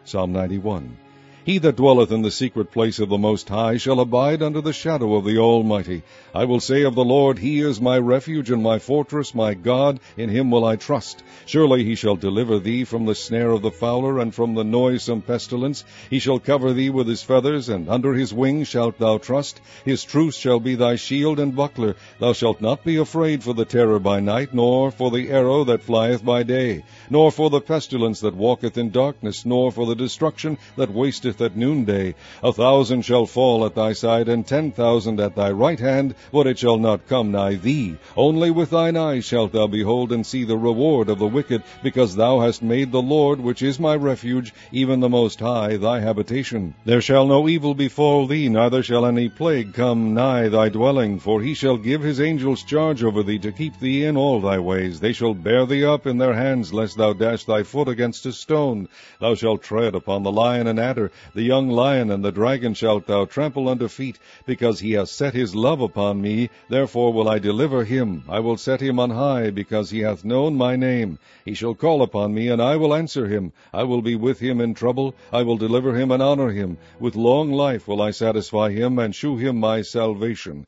Psalm 91. He that dwelleth in the secret place of the Most High shall abide under the shadow of the Almighty. I will say of the Lord, He is my refuge and my fortress, my God, in Him will I trust. Surely He shall deliver thee from the snare of the fowler, and from the noisome pestilence. He shall cover thee with His feathers, and under His wings shalt thou trust. His truth shall be thy shield and buckler. Thou shalt not be afraid for the terror by night, nor for the arrow that flieth by day, nor for the pestilence that walketh in darkness, nor for the destruction that wasteth at noonday. 1,000 shall fall at thy side, and 10,000 at thy right hand, but it shall not come nigh thee. Only with thine eyes shalt thou behold and see the reward of the wicked, because thou hast made the Lord, which is my refuge, even the Most High, thy habitation. There shall no evil befall thee, neither shall any plague come nigh thy dwelling. For He shall give His angels charge over thee, to keep thee in all thy ways. They shall bear thee up in their hands, lest thou dash thy foot against a stone. Thou shalt tread upon the lion and adder, the young lion and the dragon shalt thou trample under feet. Because He hath set His love upon me, therefore will I deliver him. I will set him on high, because he hath known my name. He shall call upon me, and I will answer him. I will be with him in trouble. I will deliver him and honor him. With long life will I satisfy him, and shew him my salvation.